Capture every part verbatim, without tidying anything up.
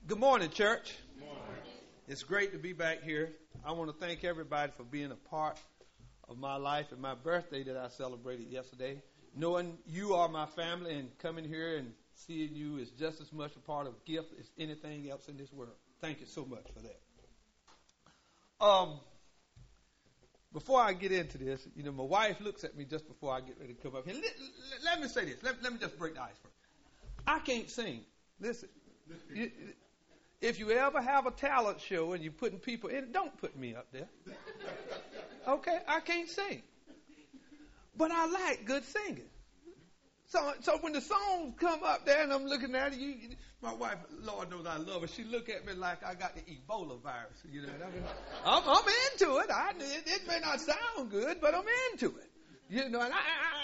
Good morning, church. Good morning. It's great to be back here. I want to thank everybody for being a part of my life and my birthday that I celebrated yesterday. Knowing you are my family and coming here and seeing you is just as much a part of gift as anything else in this world. Thank you so much for that. Um, before I get into this, you know, my wife looks at me just before I get ready to come up here. Let, let, let me say this. Let, let me just break the ice first. I can't sing. Listen. You, If you ever have a talent show and you're putting people in, don't put me up there. Okay? I can't sing. But I like good singing. So so when the songs come up there and I'm looking at it, you, my wife, Lord knows I love her, she look at me like I got the Ebola virus. You know, I mean, I'm, I'm into it. I, it. It may not sound good, but I'm into it. You know, and I, I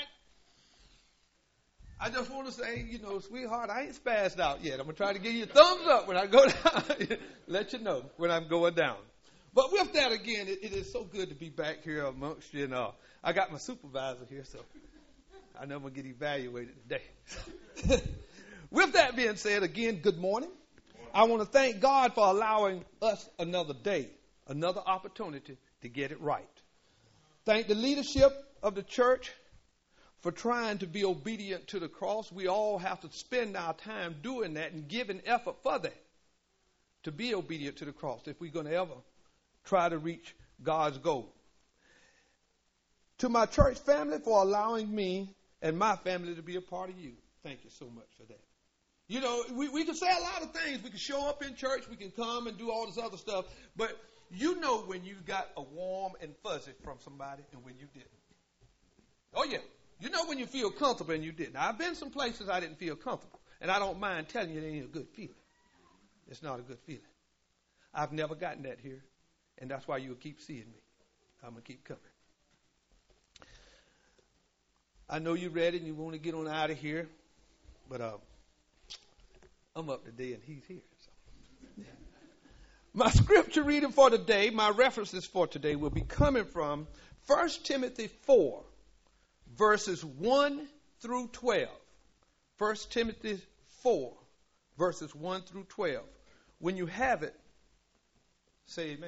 I just want to say, you know, sweetheart, I ain't spazzed out yet. I'm going to try to give you a thumbs up when I go down. Let you know when I'm going down. But with that, again, it, it is so good to be back here amongst you. And uh, I got my supervisor here, so I know I'm going to get evaluated today. With that being said, again, good morning. I want to thank God for allowing us another day, another opportunity to get it right. Thank the leadership of the church for trying to be obedient to the cross. We all have to spend our time doing that and giving effort for that, to be obedient to the cross if we're going to ever try to reach God's goal. To my church family for allowing me and my family to be a part of you, thank you so much for that. You know, we, we can say a lot of things. We can show up in church. We can come and do all this other stuff. But you know when you got a warm and fuzzy from somebody and when you didn't. Oh, yeah. You know when you feel comfortable and you didn't. Now, I've been some places I didn't feel comfortable, and I don't mind telling you it ain't a good feeling. It's not a good feeling. I've never gotten that here, and that's why you'll keep seeing me. I'm going to keep coming. I know you're ready and you want to get on out of here, but uh, I'm up today and he's here. So. My scripture reading for today, my references for today will be coming from First Timothy four. Verses one through twelve. First Timothy four, verses one through twelve. When you have it, say amen.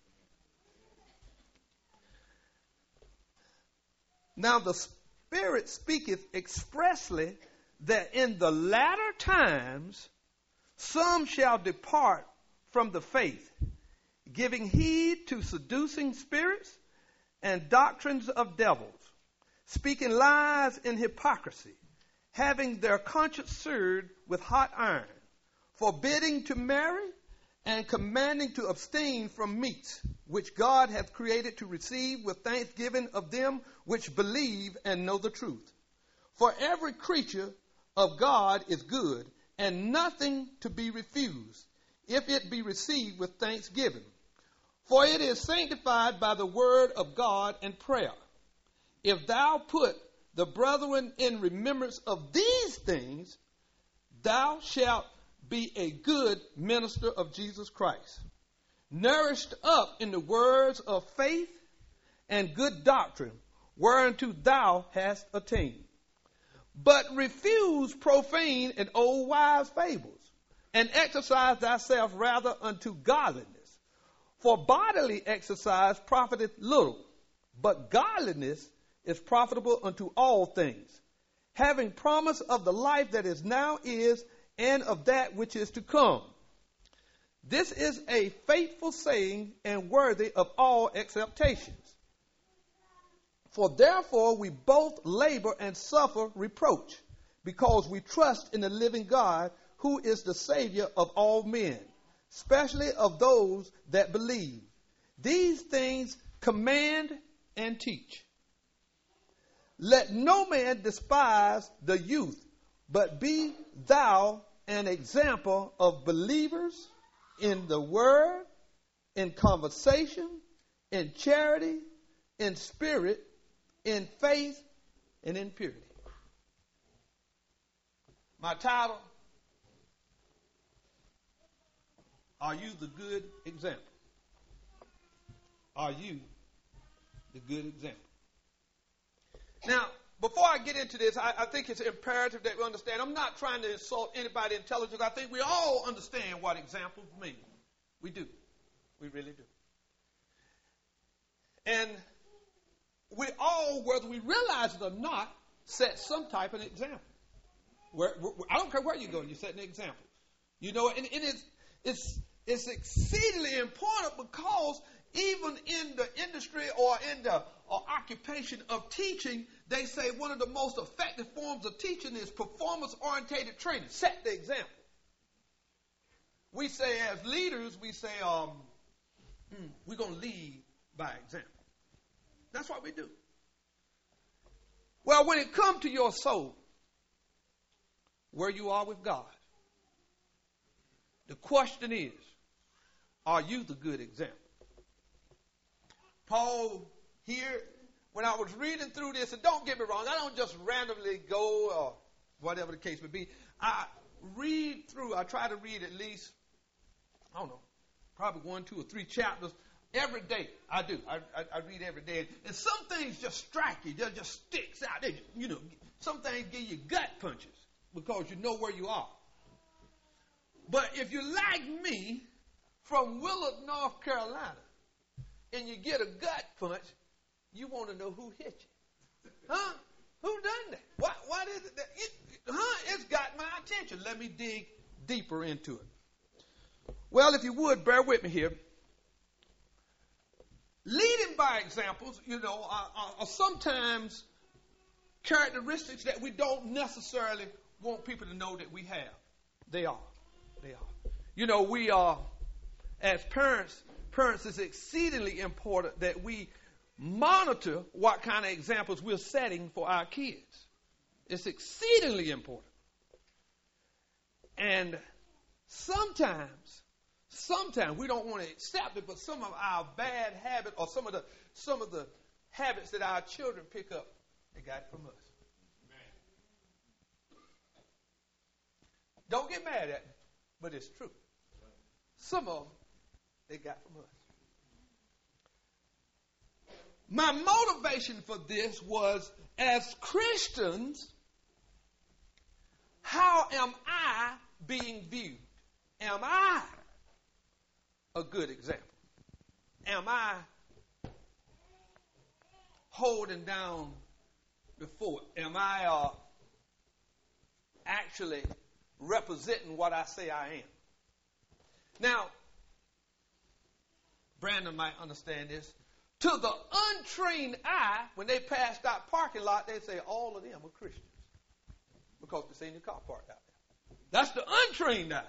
Now the Spirit speaketh expressly that in the latter times some shall depart from the faith, giving heed to seducing spirits and doctrines of devils, speaking lies in hypocrisy, having their conscience seared with hot iron, forbidding to marry, and commanding to abstain from meats, which God hath created to receive with thanksgiving of them which believe and know the truth. For every creature of God is good, and nothing to be refused, if it be received with thanksgiving. For it is sanctified by the word of God and prayer. If thou put the brethren in remembrance of these things, thou shalt be a good minister of Jesus Christ, nourished up in the words of faith and good doctrine, whereunto thou hast attained. But refuse profane and old wise fables, and exercise thyself rather unto godliness. For bodily exercise profiteth little, but godliness is profitable unto all things, having promise of the life that is now is, and of that which is to come. This is a faithful saying and worthy of all acceptations. For therefore we both labor and suffer reproach, because we trust in the living God, who is the Savior of all men, especially of those that believe. These things command and teach. Let no man despise the youth, but be thou an example of believers in the word, in conversation, in charity, in spirit, in faith, and in purity. My title, are you the good example? Are you the good example? Now, before I get into this, I, I think it's imperative that we understand. I'm not trying to insult anybody's intelligence. I think we all understand what examples mean. We do. We really do. And we all, whether we realize it or not, set some type of example. Where, where, I don't care where you go, you set an example. You know, and, and it's, it's, it's exceedingly important because even in the industry or in the or occupation of teaching, they say one of the most effective forms of teaching is performance-oriented training. Set the example. We say as leaders, we say, um, mm, we're going to lead by example. That's what we do. Well, when it comes to your soul, where you are with God, the question is, are you the good example? Paul here, when I was reading through this, and don't get me wrong, I don't just randomly go or whatever the case may be. I read through, I try to read at least, I don't know, probably one, two, or three chapters every day. I do. I, I, I read every day. And some things just strike you. They just sticks out. They, you know, some things give you gut punches because you know where you are. But if you're like me from Willard, North Carolina, and you get a gut punch, you want to know who hit you. Huh? Who done that? What, what is it that it, huh? It's got my attention. Let me dig deeper into it. Well, if you would, bear with me here. Leading by examples, you know, are, are, are sometimes characteristics that we don't necessarily want people to know that we have. They are. They are. You know, we are, as parents, parents, it's exceedingly important that we monitor what kind of examples we're setting for our kids. It's exceedingly important. And sometimes, sometimes we don't want to accept it, but some of our bad habits or some of the some of the habits that our children pick up, they got it from us. Don't get mad at me, but it's true. Some of them, they got from us. My motivation for this was, as Christians, how am I being viewed? Am I a good example? Am I holding down the fort? Am I uh, actually representing what I say I am? Now, Brandon might understand this. To the untrained eye, when they pass that parking lot, they say all of them are Christians because they seen the car parked out there. That's the untrained eye.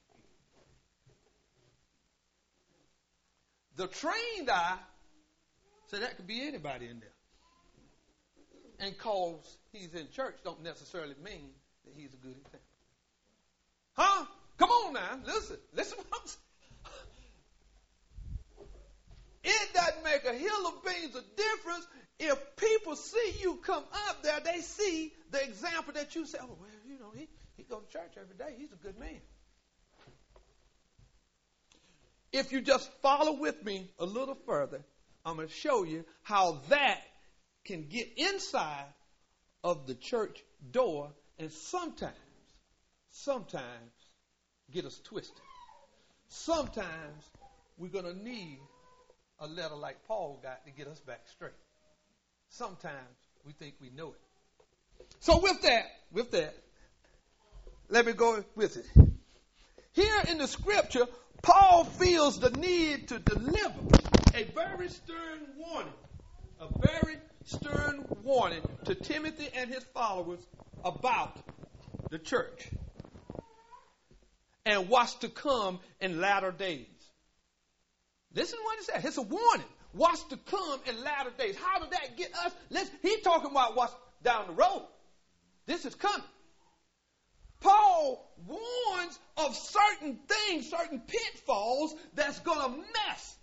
The trained eye, so that could be anybody in there. And cause he's in church don't necessarily mean that he's a good example. Huh? Come on now. Listen. Listen what I'm saying. It doesn't make a hill of beans of difference if people see you come up there, they see the example that you say, oh, well, you know, he, he goes to church every day. He's a good man. If you just follow with me a little further, I'm going to show you how that can get inside of the church door and sometimes, sometimes get us twisted. Sometimes we're going to need a letter like Paul got to get us back straight. Sometimes we think we know it. So with that, with that, let me go with it. Here in the scripture, Paul feels the need to deliver a very stern warning, a very stern warning to Timothy and his followers about the church and what's to come in latter days. Listen to what he said. It's a warning. What's to come in latter days. How did that get us? Let's, he's talking about what's down the road. This is coming. Paul warns of certain things, certain pitfalls that's going to mess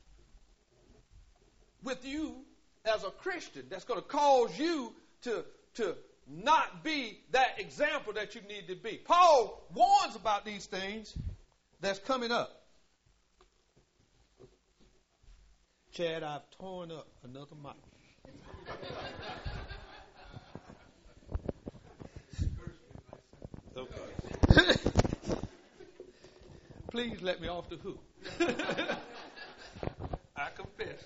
with you as a Christian. That's going to cause you to, to not be that example that you need to be. Paul warns about these things that's coming up. Chad, I've torn up another mic. Please let me off the hook. I confess.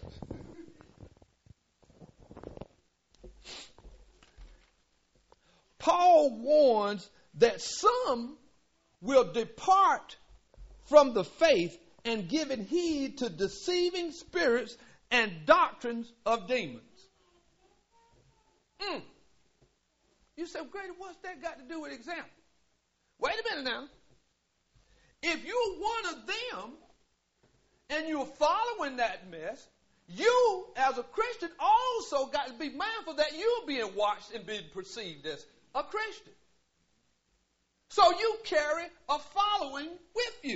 Paul warns that some will depart from the faith and giving heed to deceiving spirits and doctrines of demons. Mm. You say, Grady, what's that got to do with example? Wait a minute now. If you're one of them and you're following that mess, you, as a Christian, also got to be mindful that you're being watched and being perceived as a Christian. So you carry a following with you.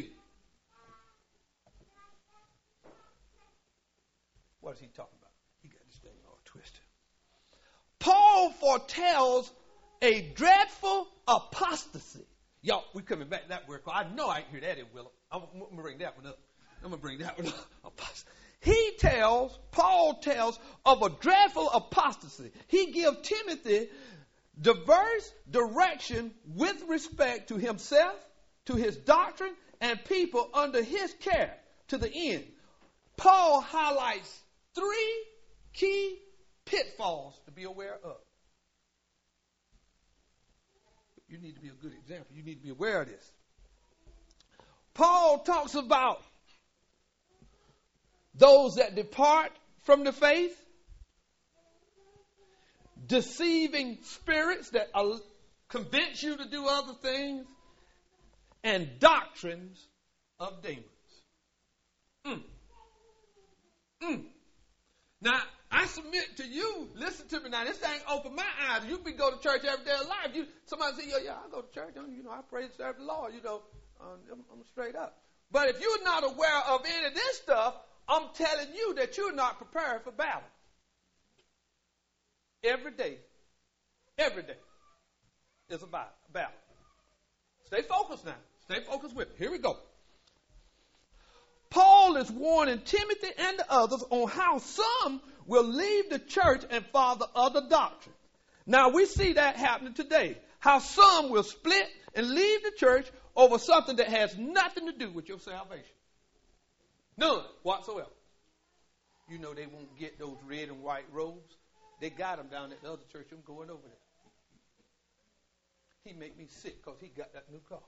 What is he talking about? He got this thing all twisted. Paul foretells a dreadful apostasy. Y'all, we're coming back to that word. I know I can hear that in Willow. I'm, I'm going to bring that one up. I'm going to bring that one up. He tells, Paul tells of a dreadful apostasy. He gives Timothy diverse direction with respect to himself, to his doctrine, and people under his care to the end. Paul highlights three key pitfalls to be aware of. You need to be a good example. You need to be aware of this. Paul talks about those that depart from the faith, deceiving spirits that convince you to do other things, and doctrines of demons. Mm. Mm. Now, I submit to you, listen to me now, this thing opened my eyes. You can go to church every day of life. You, somebody say, yeah, yeah, I go to church. You know, I pray and serve the Lord. You know, um, I'm, I'm straight up. But if you're not aware of any of this stuff, I'm telling you that you're not prepared for battle. Every day, every day is a battle. Stay focused now. Stay focused with me. Here we go. Paul is warning Timothy and the others on how some will leave the church and follow other doctrines. Now, we see that happening today. How some will split and leave the church over something that has nothing to do with your salvation. None whatsoever. You know they won't get those red and white robes. They got them down at the other church. I'm going over there. He make me sick because he got that new car.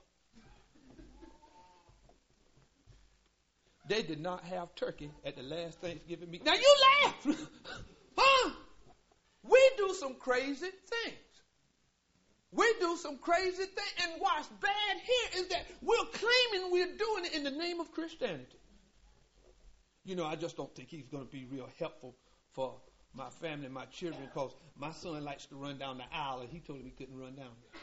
They did not have turkey at the last Thanksgiving meeting. Now you laugh. Huh? We do some crazy things. We do some crazy things. And what's bad here is that we're claiming we're doing it in the name of Christianity. You know, I just don't think he's going to be real helpful for my family and my children because my son likes to run down the aisle and he told him he couldn't run down there.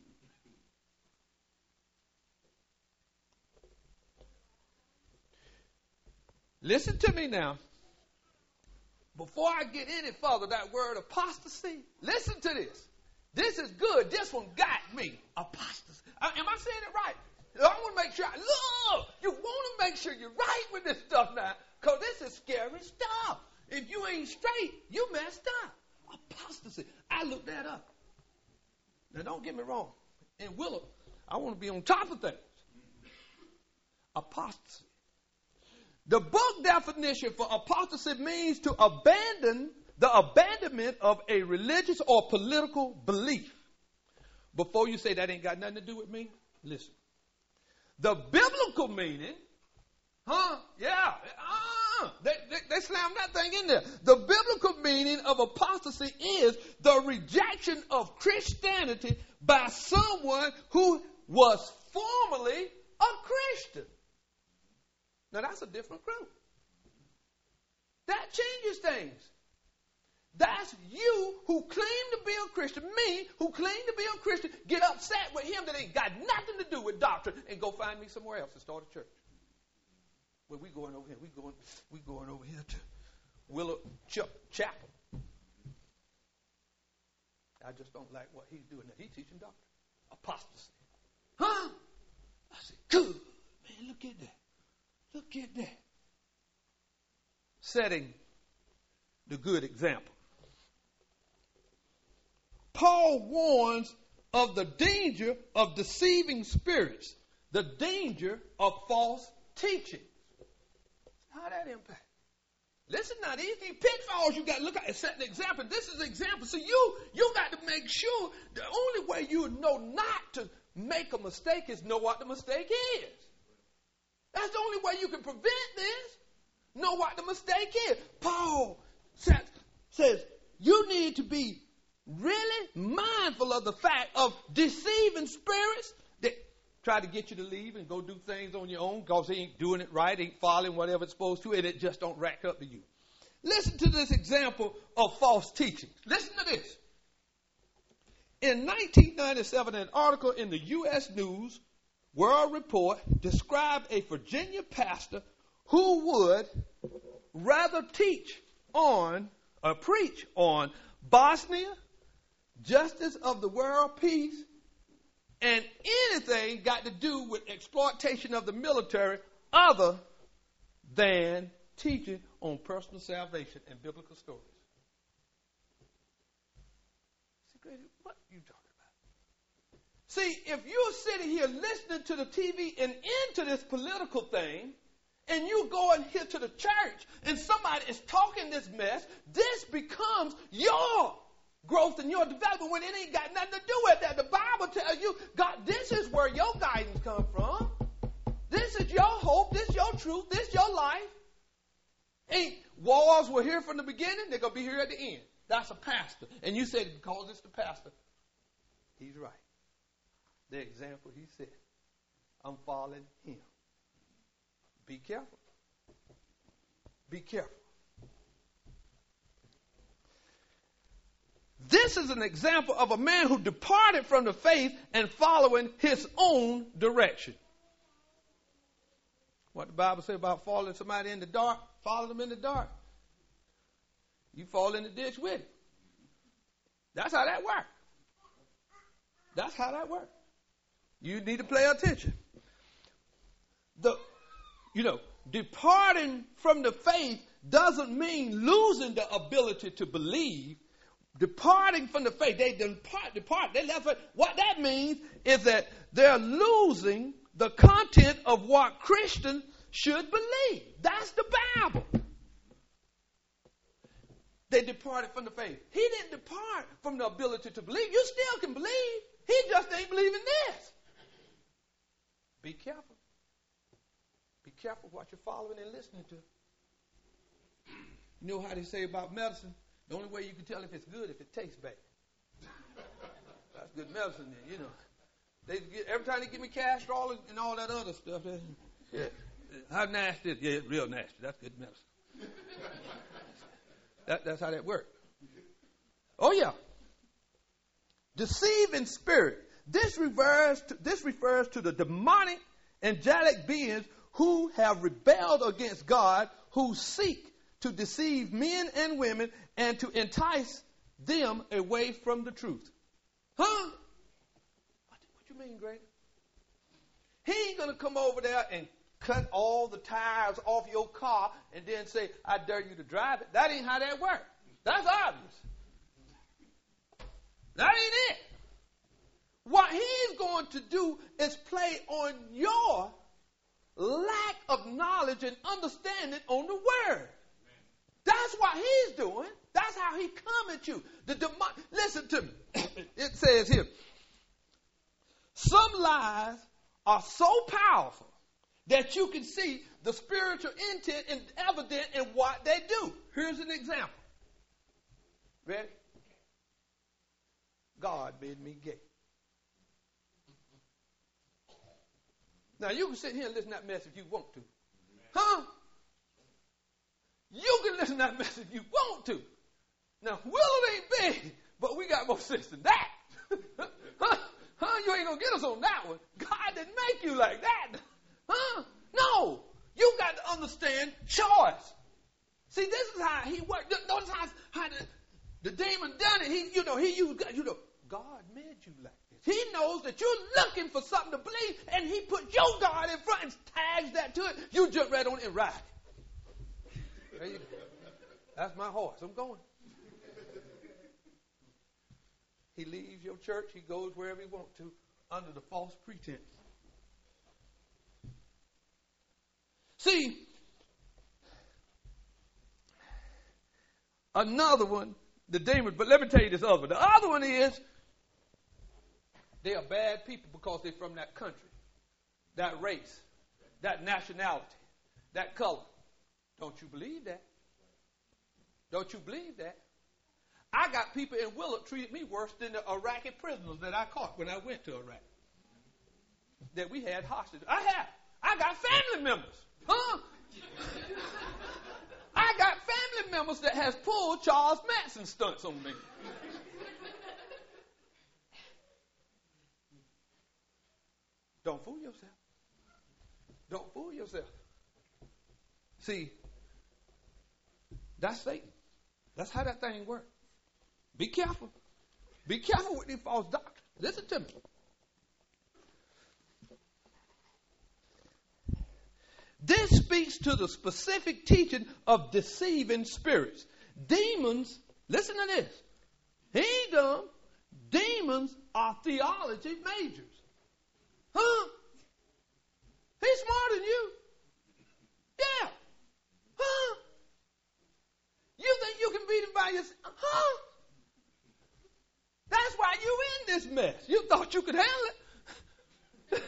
Listen to me now. Before I get any further, that word apostasy, listen to this. This is good. This one got me. Apostasy. Uh, am I saying it right? I want to make sure. I, look, you want to make sure you're right with this stuff now because this is scary stuff. If you ain't straight, you messed up. Apostasy. I looked that up. Now, don't get me wrong. In Willow, I want to be on top of things. Apostasy. The book definition for apostasy means to abandon the abandonment of a religious or political belief. Before you say that ain't got nothing to do with me, listen. The biblical meaning, huh? Yeah, uh, they, they, they slammed that thing in there. The biblical meaning of apostasy is the rejection of Christianity by someone who was formerly a Christian. Now, that's a different group. That changes things. That's you who claim to be a Christian, me who claim to be a Christian, get upset with him that ain't got nothing to do with doctrine and go find me somewhere else and start a church. Well, we going over here. We going, we going over here to Willow Ch- Chapel. I just don't like what he's doing now. He's teaching doctrine. Apostasy. Huh? I said, good. Man, look at that. Look at that. Setting the good example. Paul warns of the danger of deceiving spirits the danger of false teaching. How that impact? Listen now, these, these pitfalls you got to look at and set an example. This is an example. So you you got to make sure the only way you know not to make a mistake is know what the mistake is. That's the only way you can prevent this. Know what the mistake is. Paul says, says you need to be really mindful of the fact of deceiving spirits that try to get you to leave and go do things on your own because they ain't doing it right, ain't following whatever it's supposed to, and it just don't rack up to you. Listen to this example of false teaching. Listen to this. In nineteen ninety-seven, an article in the U S News World Report described a Virginia pastor who would rather teach on or preach on Bosnia, justice of the world, peace, and anything got to do with exploitation of the military other than teaching on personal salvation and biblical stories. What are you talking about? See, if you're sitting here listening to the T V and into this political thing, and you go in here to the church and somebody is talking this mess, this becomes your growth and your development when it ain't got nothing to do with that. The Bible tells you, God, this is where your guidance comes from. This is your hope. This is your truth. This is your life. Ain't wars were here from the beginning. They're going to be here at the end. That's a pastor. And you said because it's the pastor. He's right. The example he set. I'm following him. Be careful. Be careful. This is an example of a man who departed from the faith and following his own direction. What the Bible say about following somebody in the dark? Follow them in the dark. You fall in the ditch with it. That's how that works. That's how that works. You need to pay attention. The, you know, departing from the faith doesn't mean losing the ability to believe. Departing from the faith, they depart, depart, they left it. What that means is that they're losing the content of what Christians should believe. That's the Bible. They departed from the faith. He didn't depart from the ability to believe. You still can believe. He just ain't believing this. Be careful. Be careful what you're following and listening to. You know how they say about medicine? The only way you can tell if it's good if it tastes bad. That's good medicine then, you know. They get, every time they give me Castrol and, and all that other stuff, they, yeah, how nasty is it? Yeah, it's real nasty. That's good medicine. that, that's how that works. Oh, yeah. Deceiving spirit. This refers to, this refers to the demonic, angelic beings who have rebelled against God, who seek to deceive men and women and to entice them away from the truth. Huh? What, what you mean, Grady? He ain't going to come over there and cut all the tires off your car and then say, I dare you to drive it. That ain't how that works. That's obvious. That ain't it. What he's going to do is play on your lack of knowledge and understanding on the word. That's what he's doing. That's how he come at you. The demon- Listen to me. It says here, some lies are so powerful that you can see the spiritual intent and evident in what they do. Here's an example. Ready? God made me gay. Now you can sit here and listen to that message if you want to. Huh? You can listen to that message if you want to. Now, Willow ain't big, but we got more sense than that. huh? Huh? You ain't going to get us on that one. God didn't make you like that. Huh? No. You got to understand choice. See, this is how he worked. Notice how, how the, the demon done it. He, you know, he used, you know, God made you like this. He knows that you're looking for something to believe, and he put your God in front and tags that to it. You jump right on it and ride it. There you go. That's my horse. I'm going. He leaves your church. He goes wherever he wants to under the false pretense. another one, the demons. But let me tell you this other one. The other one is they are bad people because they're from that country, that race, that nationality, that color. Don't you believe that? Don't you believe that? I got people in Willard treated me worse than the Iraqi prisoners that I caught when I went to Iraq. That we had hostage. I have. I got family members. Huh? I got family members that has pulled Charles Manson stunts on me. Don't fool yourself. Don't fool yourself. See, that's Satan. That's how that thing works. Be careful. Be careful with these false doctrines. Listen to me. This speaks to the specific teaching of deceiving spirits. Demons, listen to this. He ain't dumb. Demons are theology majors. Huh? He's smarter than you. Yeah. Huh? You think you can beat him by yourself? Huh? That's why you in this mess. You thought you could handle it.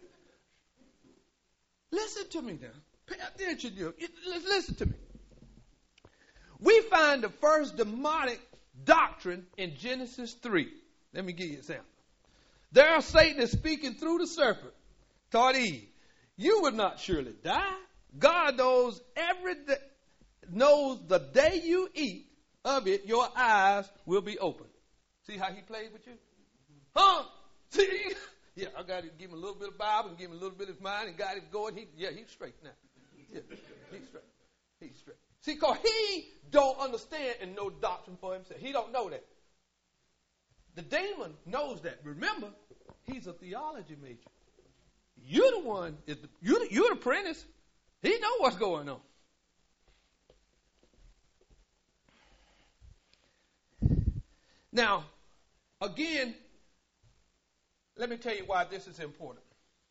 Listen to me now. Pay attention. You. Listen to me. We find the first demonic doctrine in Genesis three. Let me give you an example. There Satan is speaking through the serpent, taught Eve, you will not surely die. God knows every day, knows the day you eat of it, your eyes will be open. See how he played with you? Huh? See? Yeah, I got to give him a little bit of Bible and give him a little bit of mine and got him going. He, yeah, he's straight now. Yeah, he's straight. He's straight. See, because he don't understand and know doctrine for himself. He don't know that. The demon knows that. Remember, he's a theology major. You're the one, is the, you're, the, you're the apprentice. He know what's going on. Now, again, let me tell you why this is important.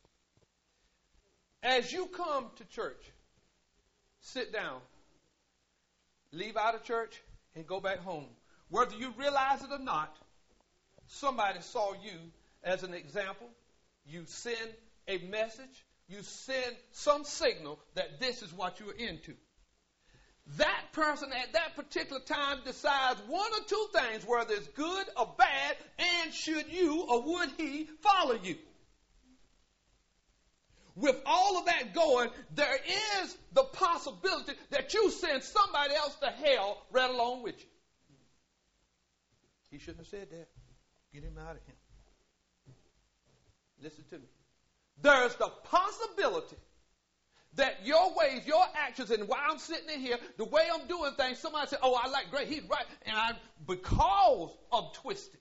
As you come to church, sit down, leave out of church, and go back home. Whether you realize it or not, somebody saw you as an example. You send a message. You send some signal that this is what you're into. That person at that particular time decides one or two things, whether it's good or bad, and should you or would he follow you. With all of that going, there is the possibility that you send somebody else to hell right along with you. He shouldn't have said that. Get him out of him. Listen to me. There's the possibility that your ways, your actions, and while I'm sitting in here, the way I'm doing things, somebody said, oh, I like great, he's right. And I, because I'm twisted,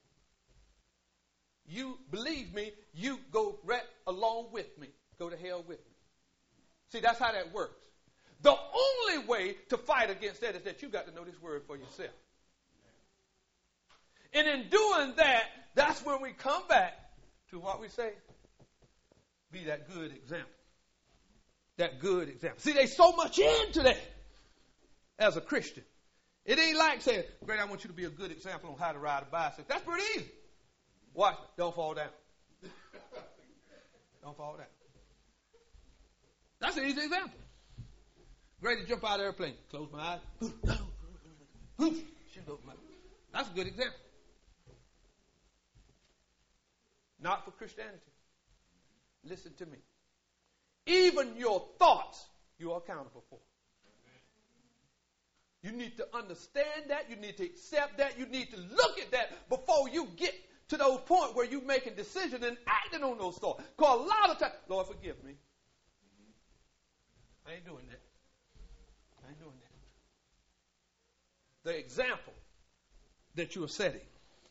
you, believe me, you go right along with me. Go to hell with me. See, that's how that works. The only way to fight against that is that you got to know this word for yourself. And in doing that, that's when we come back to what we say, be that good example. That good example. See, there's so much into that as a Christian. It ain't like saying, great, I want you to be a good example on how to ride a bicycle. That's pretty easy. Watch, don't fall down. Don't fall down. That's an easy example. Great to jump out of the airplane. Close my eyes. Shoot over my eyes. That's a good example. Not for Christianity. Listen to me. Even your thoughts, you are accountable for. You need to understand that. You need to accept that. You need to look at that before you get to those points where you're making decisions and acting on those thoughts. Because a lot of times, Lord, forgive me. I ain't doing that. I ain't doing that. The example that you are setting.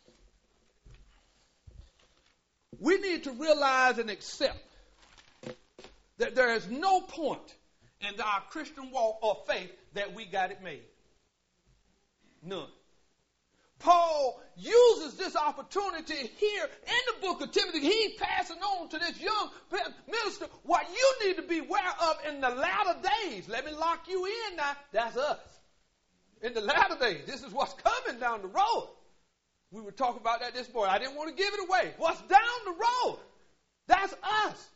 We need to realize and accept that there is no point in our Christian walk or faith that we got it made. None. Paul uses this opportunity here in the book of Timothy. He's passing on to this young minister what you need to be aware of in the latter days. Let me lock you in now. That's us. In the latter days, this is what's coming down the road. We were talking about that this morning. I didn't want to give it away. What's down the road? That's us.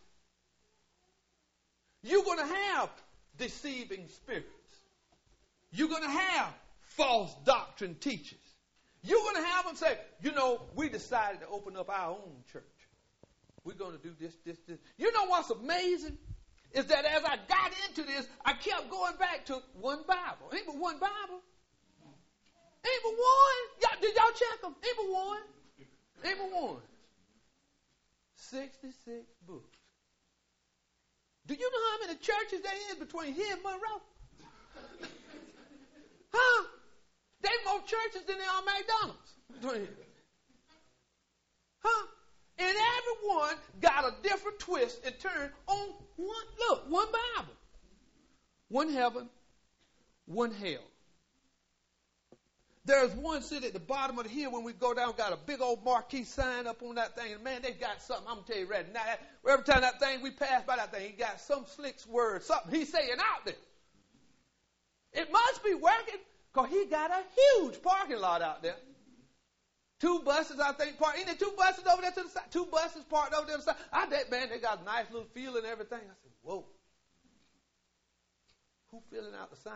You're going to have deceiving spirits. You're going to have false doctrine teachers. You're going to have them say, you know, we decided to open up our own church. We're going to do this, this, this. You know what's amazing? Is that as I got into this, I kept going back to one Bible. Ain't but one Bible. Ain't but one. Y'all, did y'all check them? Ain't but one. Ain't but one. sixty-six books. Do you know how many churches there is between here and Monroe? Huh? There's more churches than there are McDonald's. Huh? And everyone got a different twist and turn on one, look, one Bible. One heaven, one hell. There's one sitting at the bottom of the hill when we go down, got a big old marquee sign up on that thing. And man, they got something, I'm going to tell you right now. Every time that thing, we pass by that thing, he got some slick word, something he's saying out there. It must be working because he got a huge parking lot out there. Two buses, I think, parked. Ain't there two buses over there to the side? Two buses parked over there to the side. I bet, man, they got a nice little field and everything. I said, whoa. Who filling out the sign?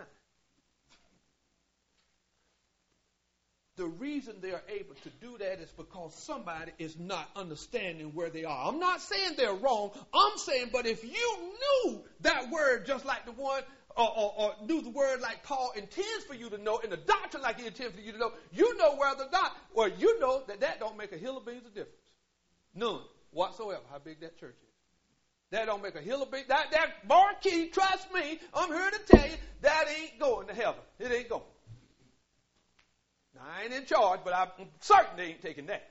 The reason they are able to do that is because somebody is not understanding where they are. I'm not saying they're wrong. I'm saying, but if you knew that word just like the one, or, or, or knew the word like Paul intends for you to know, and the doctrine like he intends for you to know, you know whether or not, or you know that that don't make a hill of beans of difference. None whatsoever how big that church is. That don't make a hill of beans. That, that marquee, trust me, I'm here to tell you, that ain't going to heaven. It ain't going. Now, I ain't in charge, but I'm certain they ain't taking that.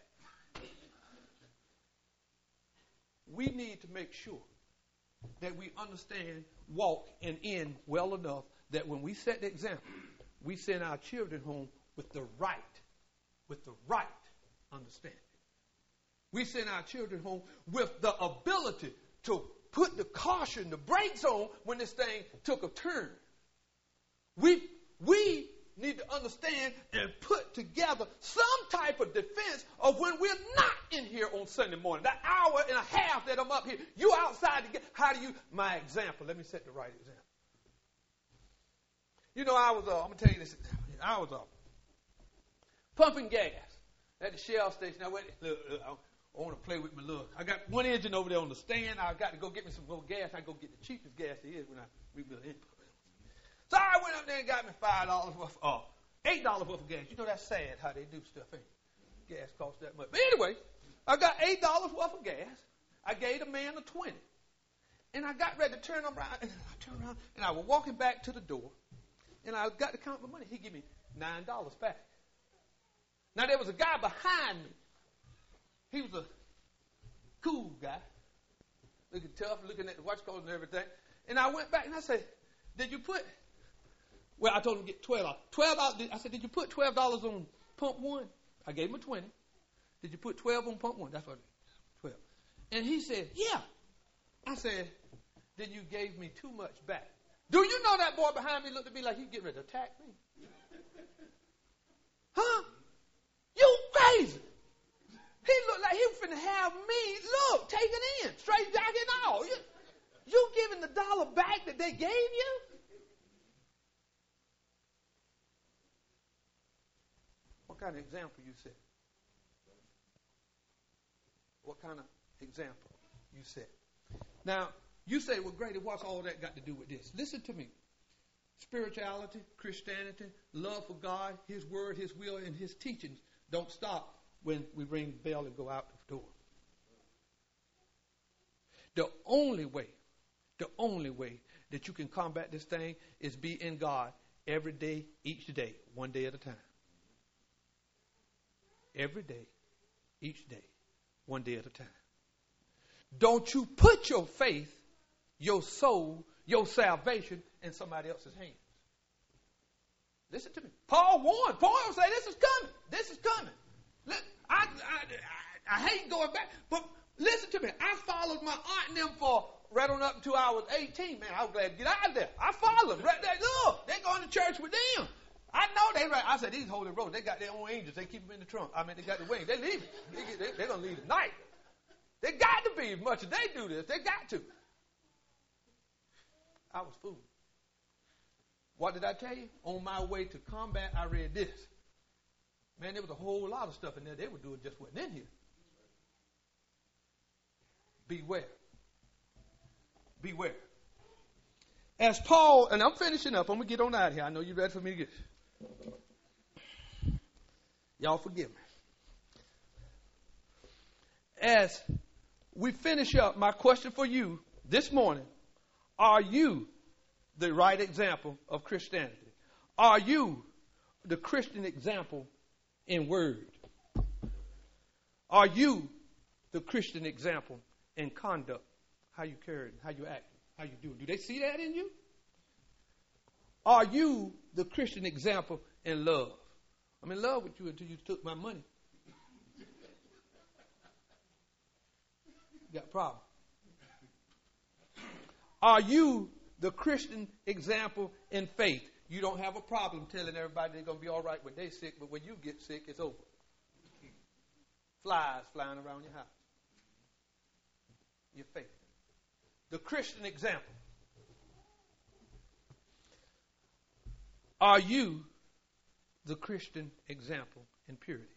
We need to make sure that we understand, walk, and end well enough that when we set the example, we send our children home with the right, with the right understanding. We send our children home with the ability to put the caution, the brakes on when this thing took a turn. We, we need to understand and put together some type of defense of when we're not in here on Sunday morning. That hour and a half that I'm up here, you outside to get, how do you, my example, let me set the right example. You know, I was, uh, I'm going to tell you this, I was uh, pumping gas at the Shell station. I went, look, look, I, I want to play with my little, I got one engine over there on the stand. I got to go get me some more gas. I go get the cheapest gas there is when I rebuild it. So I went up there and got me five dollars worth, uh, eight dollars worth of gas. You know, that's sad how they do stuff, ain't it? Gas costs that much. But anyway, I got eight dollars worth of gas. I gave the man a twenty. And I got ready to turn around, and I turned around, and I was walking back to the door, and I got to count my money. He gave me nine dollars back. Now, there was a guy behind me. He was a cool guy, looking tough, looking at the watch codes and everything. And I went back, and I said, did you put... Well, I told him to get twelve dollars. twelve dollars. I said, did you put twelve dollars on pump one? I gave him a twenty. Did you put twelve on pump one? That's what I did. twelve. And he said, yeah. I said, then you gave me too much back. Do you know that boy behind me looked at me like he was getting ready to attack me? Huh? You crazy. He looked like he was finna have me, look, take it in, straight jacket and all. You, you giving the dollar back that they gave you? What kind of example you set? What kind of example you set? Now, you say, well, Grady, what's all that got to do with this? Listen to me. Spirituality, Christianity, love for God, His word, His will, and His teachings don't stop when we ring the bell and go out the door. The only way, the only way that you can combat this thing is be in God every day, each day, one day at a time. Every day, each day, one day at a time. Don't you put your faith, your soul, your salvation in somebody else's hands. Listen to me. Paul warned. Paul say this is coming. This is coming. Look, I, I, I, I hate going back, but listen to me. I followed my aunt and them for right on up until I was eighteen. Man, I was glad to get out of there. I followed them right there. Look, they're going to church with them. I know they right. I said, these holy rollers, they got their own angels. They keep them in the trunk. I mean, they got the wings. They leave it. They get, they, they're going to leave tonight. They got to be. As much as they do this, they got to. I was fooled. What did I tell you? On my way to combat, I read this. Man, there was a whole lot of stuff in there. They would do it just wasn't in here. Beware. Beware. As Paul, and I'm finishing up. I'm going to get on out of here. I know you're ready for me to get. Y'all forgive me. As we finish up, my question for you this morning, are you the right example of Christianity? Are you the Christian example in word? Are you the Christian example in conduct? How you carry it, how you act, how you do it. Do they see that in you? Are you the Christian example in love? I'm in love with you until you took my money. You got a problem. Are you the Christian example in faith? You don't have a problem telling everybody they're going to be all right when they're sick, but when you get sick, it's over. Flies flying around your house. Your faith. The Christian example. Are you the Christian example in purity?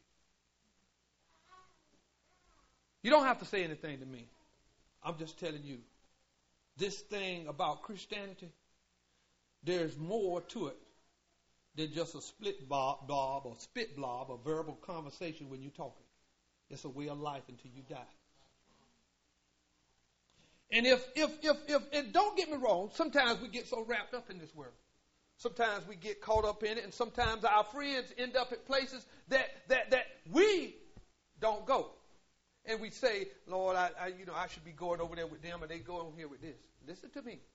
You don't have to say anything to me. I'm just telling you. This thing about Christianity, there's more to it than just a split blob, blob or spit blob or verbal conversation when you're talking. It's a way of life until you die. And if, if, if, if, and don't get me wrong, sometimes we get so wrapped up in this world. Sometimes we get caught up in it, and sometimes our friends end up at places that, that, that we don't go. And we say, Lord, I, I, you know, I should be going over there with them, and they go over here with this. Listen to me.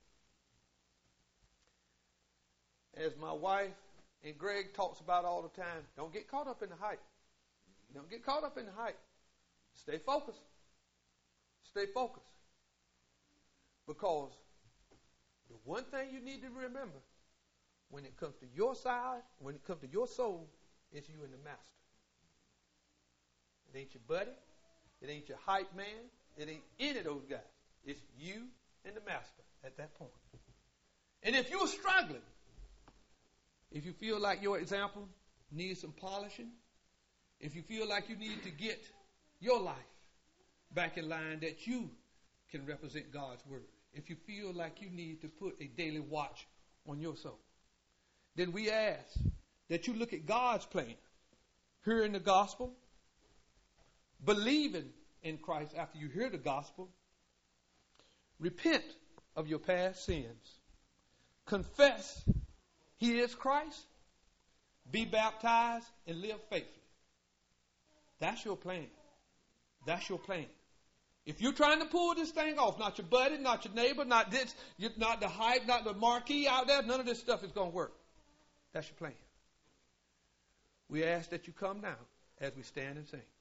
As my wife and Greg talks about all the time, don't get caught up in the hype. Don't get caught up in the hype. Stay focused. Stay focused. Because the one thing you need to remember, when it comes to your side, when it comes to your soul, it's you and the master. It ain't your buddy. It ain't your hype man. It ain't any of those guys. It's you and the master at that point. And if you're struggling, if you feel like your example needs some polishing, if you feel like you need to get your life back in line that you can represent God's word, if you feel like you need to put a daily watch on your soul, then we ask that you look at God's plan, hearing the gospel, believing in Christ after you hear the gospel, repent of your past sins, confess He is Christ, be baptized, and live faithfully. That's your plan. That's your plan. If you're trying to pull this thing off, not your buddy, not your neighbor, not this, not the hype, not the marquee out there, none of this stuff is going to work. That's your plan. We ask that you come now as we stand and sing.